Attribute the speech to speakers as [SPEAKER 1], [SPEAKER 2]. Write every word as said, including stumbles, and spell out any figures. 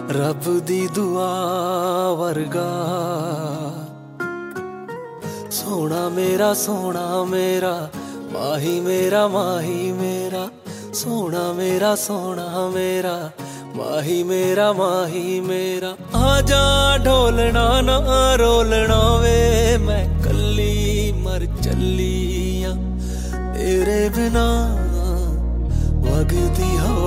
[SPEAKER 1] रब दी दुआ वर्गा सोना मेरा सोना मेरा माही मेरा माही मेरा सोना मेरा सोना मेरा माही मेरा माही मेरा। आजा ढोलना ना रोलना वे मैं कली मर चली आ तेरे बिना वगदी हवा